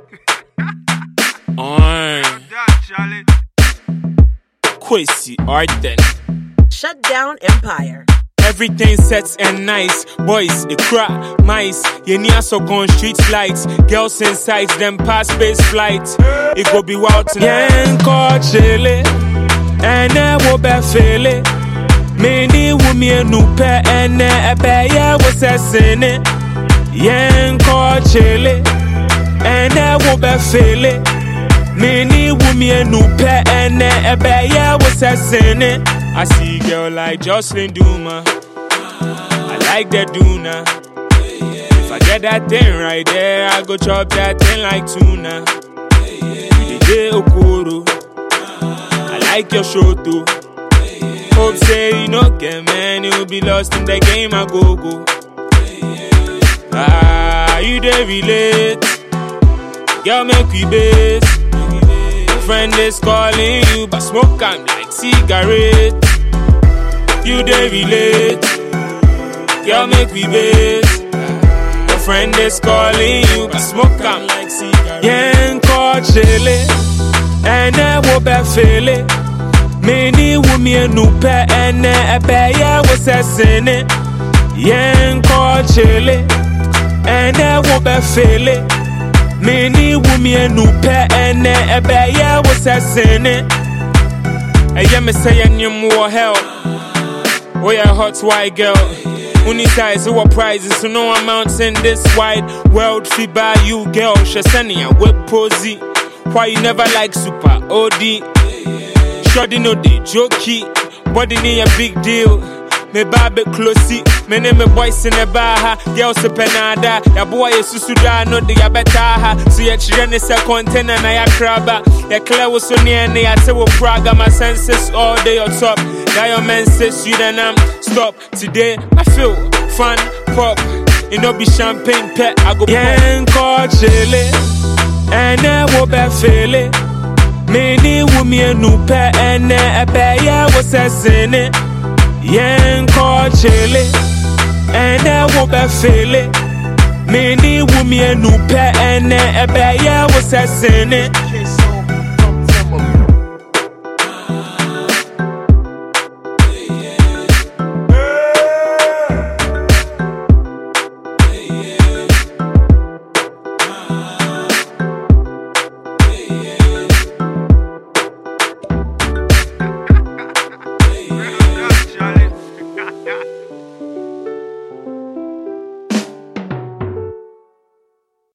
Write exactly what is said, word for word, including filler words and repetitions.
On. Kwesi Arden. Shut down Empire. Everything sets and nice. Boys, they crack mice. You near so gone street lights. Girls in sight, them pass space flight. It go be wild tonight. Yen ko chile, ene wo be fele. Many women no pe ene ebe ye wo sesene. Yen ko chile, ene wo be fele. Many women no pe ene ebe ye wo sesene. I see girl like Jocelyn Duma. I like that Duna. If I get that thing right there, I go chop that thing like tuna. You dey okoro. I like your show too. Hope say you no get man, you will be lost in the game. I go go. Ah, you dey relate. Girl make we base. Friend is calling you, but smoke I'm like cigarette. You dey relate, girl make we base. Your friend is calling you, but smoke I'm like cigarette. Yen ko chile, ene wo be fele. Many women no pe ene ebe ye wo sesene. Yen ko chile, ene wo be fele. Many women no pe ene ebe ye wo sesene. Eye me say anyum wo hell. Oh yeah, hot white girl. Only size who are prizes, so no amounts in this wide world. Fee by you, girl. Shasania whip posy. Why you never like super O D? Shoddy no de jokey. Body need a big deal. Me babe closey. Me name me boys in the bar. Girls a penada. Ya boy is susuda no de ya betaha. So ya children is a container na ya crabba. Ya clear was so near ne. I say we praga my senses all day on top. Your man says sweet and I'm stop. Today I feel fun pop. You know be champagne pet. I go yen ko chile, ene wo be fele. Many women no pe ene ebe ye wo sesene. Yen ko chile, ene wo be fele. Many women no pe ene ebe ye wo sesene.